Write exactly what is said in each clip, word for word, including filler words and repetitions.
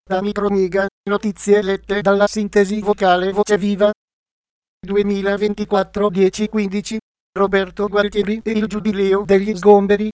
Da Micromega, notizie lette dalla sintesi vocale Voce Viva. duemilaventiquattro dieci quindici. Roberto Gualtieri e il giubileo degli sgomberi.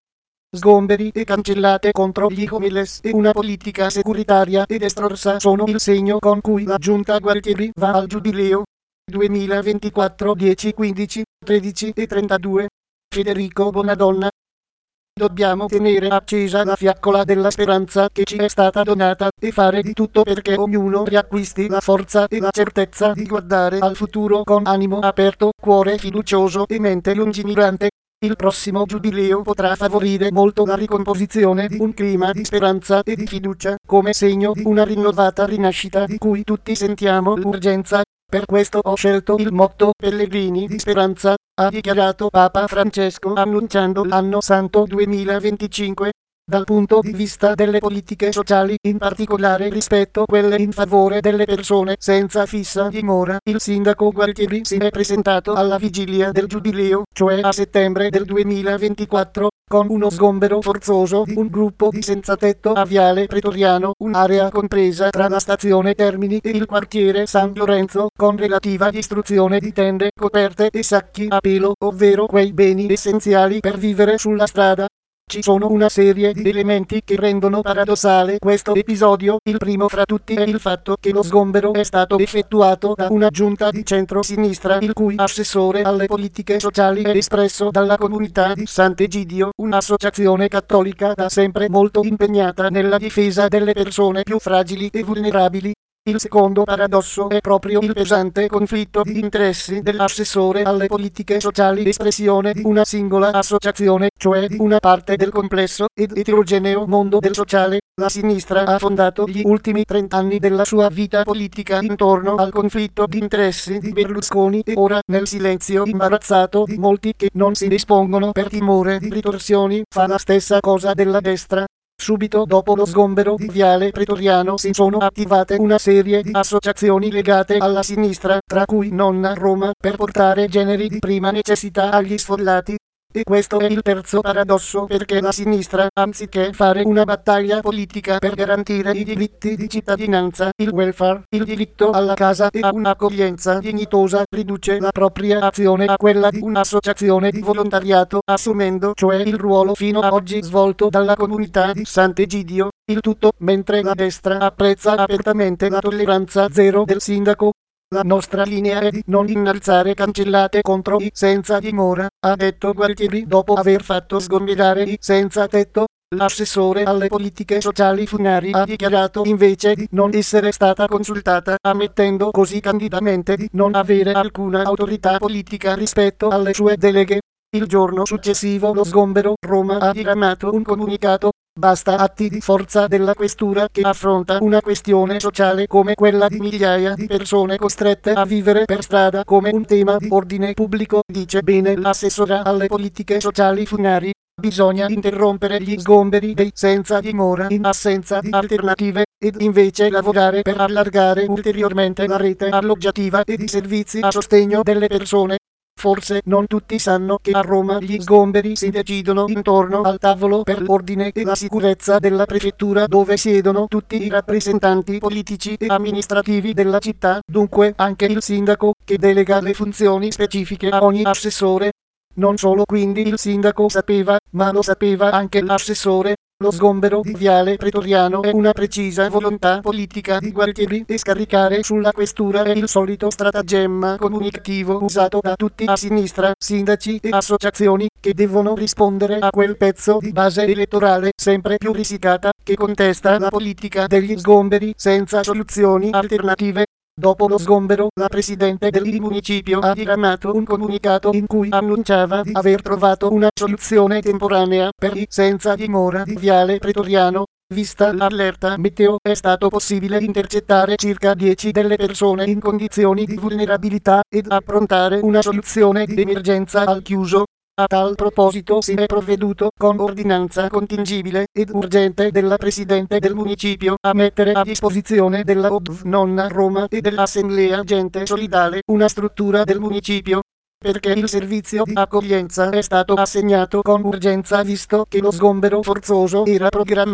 Sgomberi e cancellate contro gli homeless e una politica securitaria ed estrorsa sono il segno con cui la giunta Gualtieri va al giubileo. duemilaventiquattro dieci quindici, tredici e trentadue. Federico Bonadonna. Dobbiamo tenere accesa la fiaccola della speranza che ci è stata donata e fare di tutto perché ognuno riacquisti la forza e la certezza di guardare al futuro con animo aperto, cuore fiducioso e mente lungimirante. Il prossimo giubileo potrà favorire molto la ricomposizione di un clima di speranza e di fiducia, come segno di una rinnovata rinascita di cui tutti sentiamo l'urgenza. Per questo ho scelto il motto Pellegrini di Speranza, ha dichiarato Papa Francesco annunciando l'anno santo duemilaventicinque. Dal punto di vista delle politiche sociali, in particolare rispetto a quelle in favore delle persone senza fissa dimora, il sindaco Gualtieri si è presentato alla vigilia del giubileo, cioè a settembre del duemilaventiquattro, con uno sgombero forzoso di un gruppo di senzatetto a Viale Pretoriano, un'area compresa tra la stazione Termini e il quartiere San Lorenzo, con relativa distruzione di tende, coperte e sacchi a pelo, ovvero quei beni essenziali per vivere sulla strada. Ci sono una serie di elementi che rendono paradossale questo episodio. Il primo fra tutti è il fatto che lo sgombero è stato effettuato da una giunta di centro-sinistra il cui assessore alle politiche sociali è espresso dalla comunità di Sant'Egidio, un'associazione cattolica da sempre molto impegnata nella difesa delle persone più fragili e vulnerabili. Il secondo paradosso è proprio il pesante conflitto di interessi dell'assessore alle politiche sociali, espressione di una singola associazione, cioè di una parte del complesso ed eterogeneo mondo del sociale. La sinistra ha fondato gli ultimi trent'anni della sua vita politica intorno al conflitto di interessi di Berlusconi e ora, nel silenzio imbarazzato di molti che non si espongono per timore di ritorsioni, fa la stessa cosa della destra. Subito dopo lo sgombero di Viale Pretoriano si sono attivate una serie di associazioni legate alla sinistra, tra cui Nonna Roma, per portare generi di prima necessità agli sfollati. E questo è il terzo paradosso, perché la sinistra, anziché fare una battaglia politica per garantire i diritti di cittadinanza, il welfare, il diritto alla casa e a un'accoglienza dignitosa, riduce la propria azione a quella di un'associazione di volontariato, assumendo cioè il ruolo fino a oggi svolto dalla comunità di Sant'Egidio. Il tutto mentre la destra apprezza apertamente la tolleranza zero del sindaco. La nostra linea è di non innalzare cancellate contro i senza dimora, ha detto Gualtieri dopo aver fatto sgomberare i senza tetto. L'assessore alle politiche sociali Funari ha dichiarato invece di non essere stata consultata, ammettendo così candidamente di non avere alcuna autorità politica rispetto alle sue deleghe. Il giorno successivo lo sgombero, Roma ha diramato un comunicato. Basta atti di forza della questura che affronta una questione sociale come quella di migliaia di persone costrette a vivere per strada come un tema di ordine pubblico, dice bene l'assessora alle politiche sociali Funari. Bisogna interrompere gli sgomberi dei senza dimora in assenza di alternative, ed invece lavorare per allargare ulteriormente la rete alloggiativa e di servizi a sostegno delle persone. Forse non tutti sanno che a Roma gli sgomberi si decidono intorno al tavolo per l'ordine e la sicurezza della prefettura, dove siedono tutti i rappresentanti politici e amministrativi della città, dunque anche il sindaco, che delega le funzioni specifiche a ogni assessore. Non solo quindi il sindaco sapeva, ma lo sapeva anche l'assessore. Lo sgombero di Viale Pretoriano è una precisa volontà politica di Gualtieri e scaricare sulla questura è il solito stratagemma comunicativo usato da tutti a sinistra, sindaci e associazioni, che devono rispondere a quel pezzo di base elettorale sempre più risicata, che contesta la politica degli sgomberi senza soluzioni alternative. Dopo lo sgombero, la presidente del municipio ha diramato un comunicato in cui annunciava di aver trovato una soluzione temporanea per i senza dimora di Viale Pretoriano. Vista l'allerta meteo, è stato possibile intercettare circa dieci delle persone in condizioni di vulnerabilità ed approntare una soluzione di emergenza al chiuso. A tal proposito si è provveduto con ordinanza contingibile ed urgente della Presidente del Municipio a mettere a disposizione della O D V Nonna Roma e dell'Assemblea Gente Solidale una struttura del Municipio, perché il servizio di accoglienza è stato assegnato con urgenza visto che lo sgombero forzoso era programmato.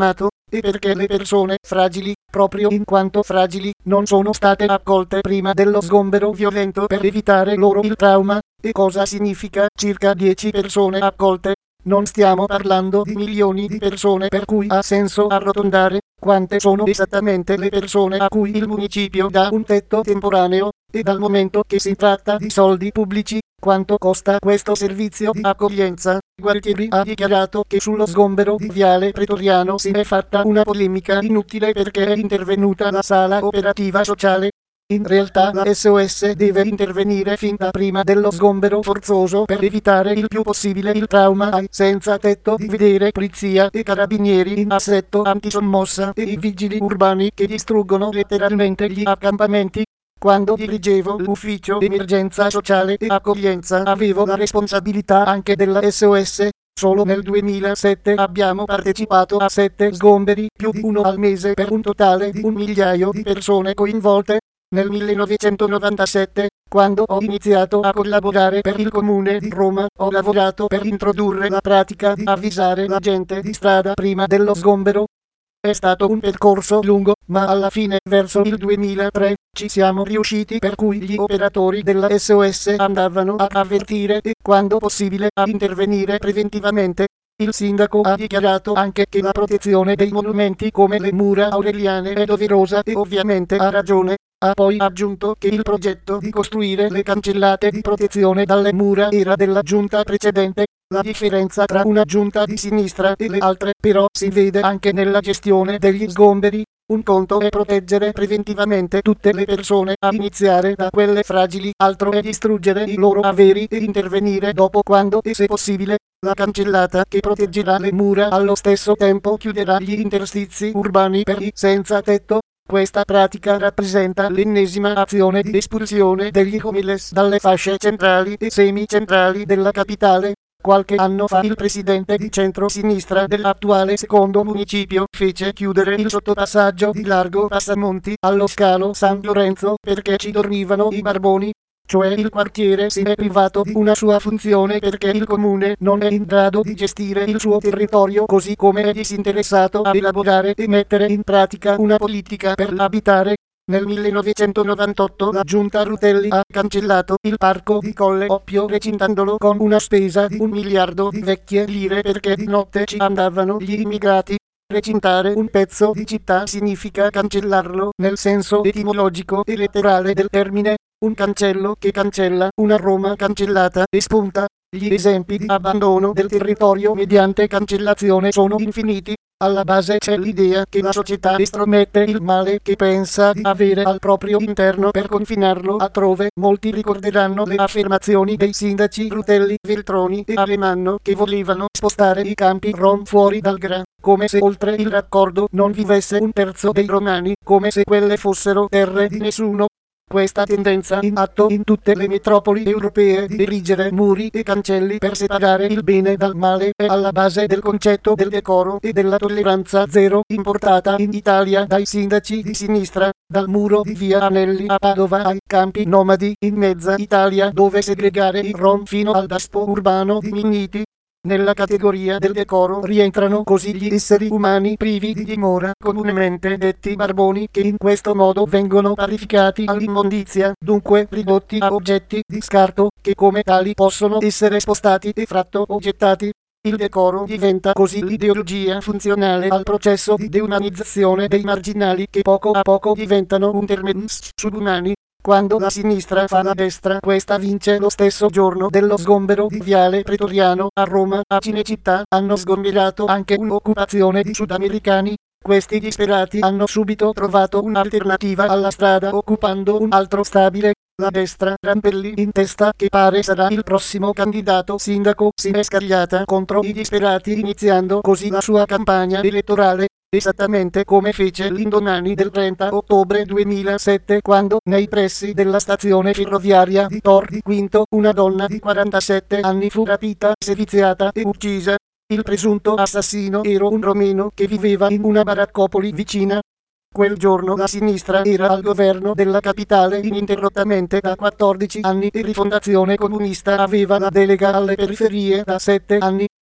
e perché le persone fragili, proprio in quanto fragili, non sono state accolte prima dello sgombero violento per evitare loro il trauma. E cosa significa circa dieci persone accolte? Non stiamo parlando di milioni di persone per cui ha senso arrotondare. Quante sono esattamente le persone a cui il municipio dà un tetto temporaneo? E dal momento che si tratta di soldi pubblici, quanto costa questo servizio di accoglienza? Gualtieri ha dichiarato che sullo sgombero di Viale Pretoriano si è fatta una polemica inutile perché è intervenuta la sala operativa sociale. In realtà la S O S deve intervenire fin da prima dello sgombero forzoso per evitare il più possibile il trauma ai senza tetto di vedere polizia e carabinieri in assetto antisommossa e i vigili urbani che distruggono letteralmente gli accampamenti. Quando dirigevo l'ufficio emergenza sociale e accoglienza avevo la responsabilità anche della S O S. Solo nel duemilasette abbiamo partecipato a sette sgomberi, più di uno al mese per un totale di un migliaio di persone coinvolte. Nel millenovecentonovantasette, quando ho iniziato a collaborare per il Comune di Roma, ho lavorato per introdurre la pratica di avvisare la gente di strada prima dello sgombero. È stato un percorso lungo, ma alla fine, verso il duemilatré, ci siamo riusciti per cui gli operatori della S O S andavano a avvertire e, quando possibile, a intervenire preventivamente. Il sindaco ha dichiarato anche che la protezione dei monumenti come le mura aureliane è doverosa e ovviamente ha ragione. Ha poi aggiunto che il progetto di costruire le cancellate di protezione dalle mura era della giunta precedente. La differenza tra una giunta di sinistra e le altre però si vede anche nella gestione degli sgomberi. Un conto è proteggere preventivamente tutte le persone, a iniziare da quelle fragili, altro è distruggere i loro averi e intervenire dopo quando e se possibile. La cancellata che proteggerà le mura allo stesso tempo chiuderà gli interstizi urbani per i senza tetto. Questa pratica rappresenta l'ennesima azione di espulsione degli homeless dalle fasce centrali e semicentrali della capitale. Qualche anno fa il presidente di centro-sinistra dell'attuale secondo municipio fece chiudere il sottopassaggio di Largo Passamonti allo scalo San Lorenzo perché ci dormivano i barboni. Cioè il quartiere si è privato di una sua funzione perché il comune non è in grado di gestire il suo territorio così come è disinteressato a elaborare e mettere in pratica una politica per l'abitare. Nel millenovecentonovantotto la giunta Rutelli ha cancellato il parco di Colle Oppio recintandolo con una spesa di un miliardo di vecchie lire perché di notte ci andavano gli immigrati. Recintare un pezzo di città significa cancellarlo nel senso etimologico e letterale del termine. Un cancello che cancella una Roma cancellata e spunta. Gli esempi di abbandono del territorio mediante cancellazione sono infiniti. Alla base c'è l'idea che la società estromette il male che pensa di avere al proprio interno per confinarlo altrove. Molti ricorderanno le affermazioni dei sindaci Rutelli, Veltroni e Alemanno che volevano spostare i campi rom fuori dal Gra, come se oltre il raccordo non vivesse un terzo dei romani, come se quelle fossero terre di nessuno. Questa tendenza in atto in tutte le metropoli europee di erigere muri e cancelli per separare il bene dal male è alla base del concetto del decoro e della tolleranza zero importata in Italia dai sindaci di sinistra, dal muro di via Anelli a Padova ai campi nomadi in mezza Italia dove segregare i rom fino al daspo urbano di Minniti. Nella categoria del decoro rientrano così gli esseri umani privi di dimora, comunemente detti barboni, che in questo modo vengono parificati all'immondizia, dunque ridotti a oggetti di scarto, che come tali possono essere spostati e fratto o gettati. Il decoro diventa così l'ideologia funzionale al processo di deumanizzazione dei marginali che poco a poco diventano un terminus subumani. Quando la sinistra fa la destra, questa vince. Lo stesso giorno dello sgombero di Viale Pretoriano a Roma, a Cinecittà, hanno sgomberato anche un'occupazione di sudamericani. Questi disperati hanno subito trovato un'alternativa alla strada occupando un altro stabile. La destra, Rampelli in testa, che pare sarà il prossimo candidato sindaco, si è scagliata contro i disperati iniziando così la sua campagna elettorale. Esattamente come fece l'indomani del trenta ottobre duemilasette quando, nei pressi della stazione ferroviaria di Tor di Quinto, una donna di quarantasette anni fu rapita, seviziata e uccisa. Il presunto assassino era un romeno che viveva in una baraccopoli vicina. Quel giorno la sinistra era al governo della capitale ininterrottamente da quattordici anni e Rifondazione Comunista aveva la delega alle periferie da sette anni.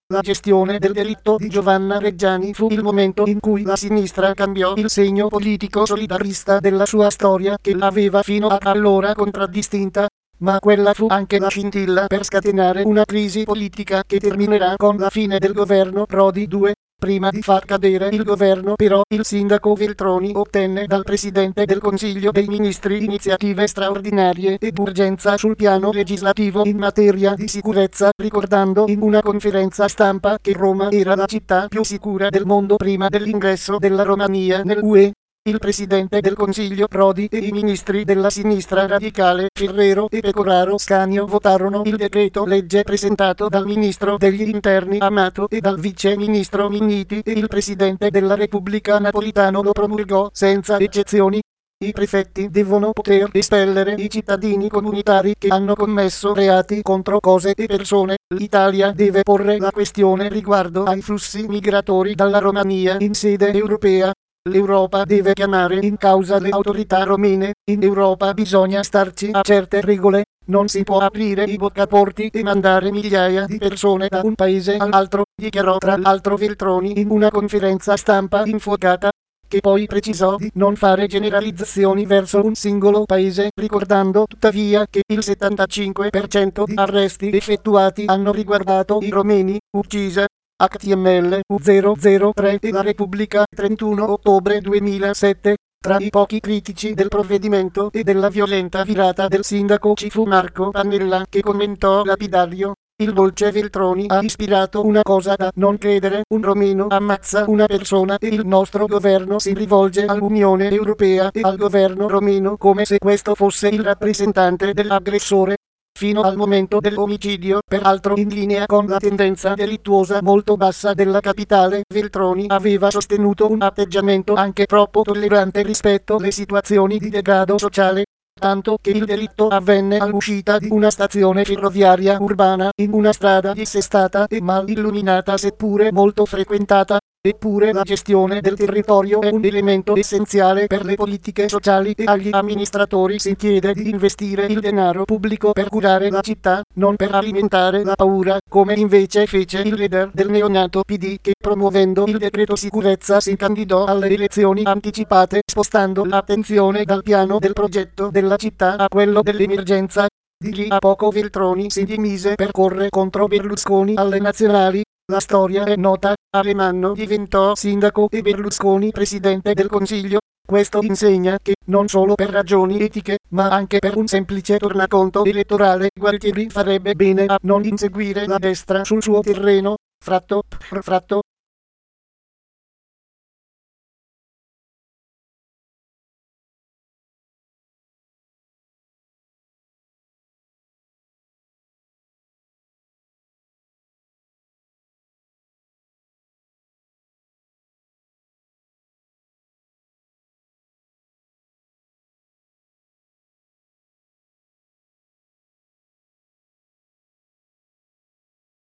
La gestione del delitto di Giovanna Reggiani fu il momento in cui la sinistra cambiò il segno politico solidarista della sua storia che l'aveva fino ad allora contraddistinta, ma quella fu anche la scintilla per scatenare una crisi politica che terminerà con la fine del governo Prodi due. Prima di far cadere il governo però il sindaco Veltroni ottenne dal Presidente del Consiglio dei Ministri iniziative straordinarie ed urgenza sul piano legislativo in materia di sicurezza, ricordando in una conferenza stampa che Roma era la città più sicura del mondo prima dell'ingresso della Romania nell'U E. Il Presidente del Consiglio Prodi e i ministri della sinistra radicale Ferrero e Pecoraro Scanio votarono il decreto legge presentato dal Ministro degli Interni Amato e dal Vice Ministro Minniti e il Presidente della Repubblica Napolitano lo promulgò senza eccezioni. I prefetti devono poter espellere i cittadini comunitari che hanno commesso reati contro cose e persone. L'Italia deve porre la questione riguardo ai flussi migratori dalla Romania in sede europea. L'Europa deve chiamare in causa le autorità romene, in Europa bisogna starci a certe regole, non si può aprire i boccaporti e mandare migliaia di persone da un paese all'altro, dichiarò tra l'altro Veltroni in una conferenza stampa infuocata, che poi precisò di non fare generalizzazioni verso un singolo paese, ricordando tuttavia che il settantacinque per cento di arresti effettuati hanno riguardato i romeni, uccisa H T M L U zero zero tre e la Repubblica trentuno ottobre duemilasette. Tra i pochi critici del provvedimento e della violenta virata del sindaco ci fu Marco Pannella che commentò lapidario: il dolce Veltroni ha ispirato una cosa da non credere, un romeno ammazza una persona e il nostro governo si rivolge all'Unione Europea e al governo romeno come se questo fosse il rappresentante dell'aggressore. Fino al momento dell'omicidio, peraltro in linea con la tendenza delittuosa molto bassa della capitale, Veltroni aveva sostenuto un atteggiamento anche troppo tollerante rispetto alle situazioni di degrado sociale, tanto che il delitto avvenne all'uscita di una stazione ferroviaria urbana in una strada dissestata e mal illuminata seppure molto frequentata. Eppure la gestione del territorio è un elemento essenziale per le politiche sociali e agli amministratori si chiede di investire il denaro pubblico per curare la città, non per alimentare la paura, come invece fece il leader del neonato P D che promuovendo il decreto sicurezza si candidò alle elezioni anticipate spostando l'attenzione dal piano del progetto della città a quello dell'emergenza. Di lì a poco Veltroni si dimise per correre contro Berlusconi alle nazionali. La storia è nota, Alemanno diventò sindaco e Berlusconi presidente del Consiglio. Questo insegna che, non solo per ragioni etiche, ma anche per un semplice tornaconto elettorale, Gualtieri farebbe bene a non inseguire la destra sul suo terreno. Fratto, fratto.